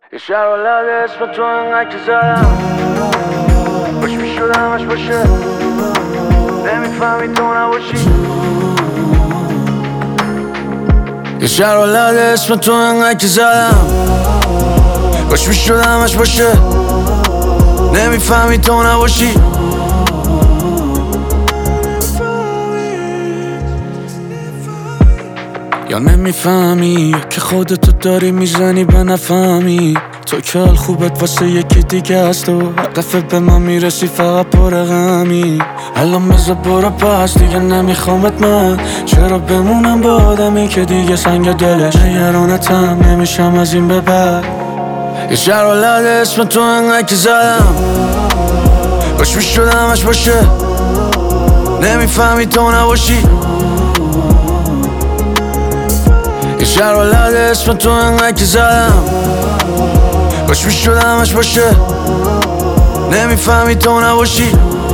یه شهر ولد اسم تو انقدر که زدم باش میشد همش باشه نمیفهمی تو نباشی. یه شهر ولد اسم تو انقدر که زدم باش میشد همش باشه نمیفهمی تو نباشی. یا نمیفهمی یا که خودتو داری میزنی به نفهمی تو که حال خوبت واسه یکی دیگه هست و هر دفعه به من میرسی فقط پر غمی. الان بذار برو پس دیگه نمیخوامت من چرا بمونم با آدمی که دیگه سنگ دلش نگرانتم نمیشم از این به بعد. یه شهر ولد اسم تو انقدر که زدم باش میشد همش باشه نمیفهمی تو نباشی. یه شهر ولد اسم تو انقدر که زدم باش میشد همش باشه نمیفهمی تو نباشی.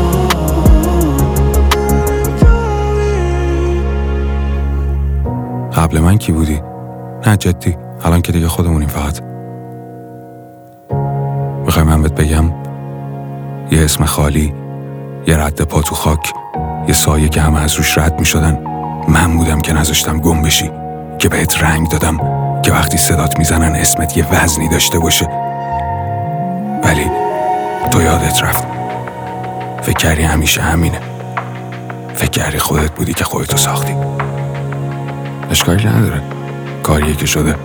قبل من کی بودی؟ نه جدی الان که دیگه خودمونیم فقط. میخوای من بهت بگم یه اسم خالی، یه رد پا تو خاک، یه سایه که همه از روش رد میشدن من بودم که نذاشتم گم بشی، که بهت رنگ دادم که وقتی صدات میزنن اسمت یه وزنی داشته باشه. ولی تو یادت رفت. فکر کردی همیشه همینه. فکر کردی خودت بودی که خودتو ساختی. اشکالی نداره، کاریه که شده.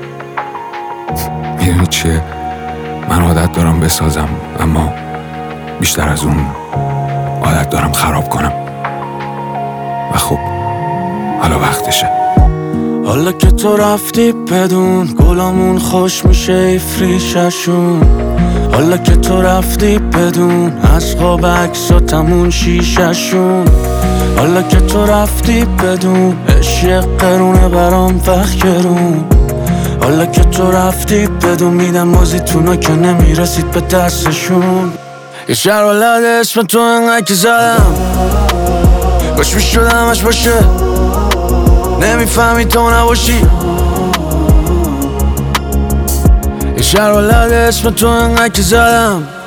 میدونی چیه؟ من عادت دارم بسازم اما بیشتر از اون عادت دارم خراب کنم. و خب حالا وقتشه. حالا که تو رفتی بدون گلامون خوش میشه افریششون. حالا که تو رفتی بدون از خواب عکساتمون شیششون. حالا که تو رفتی بدون عشق قرونه برام فخرون. حالا که تو رفتی بدون میدم بازیتونا که نمیرسید به دستشون. یه شهر ولد اسم تو انقدر که زدم باش میشد همش باشه نمیفهمی تو نباشی. یه شهر ولد اسم تو انقدر که زدم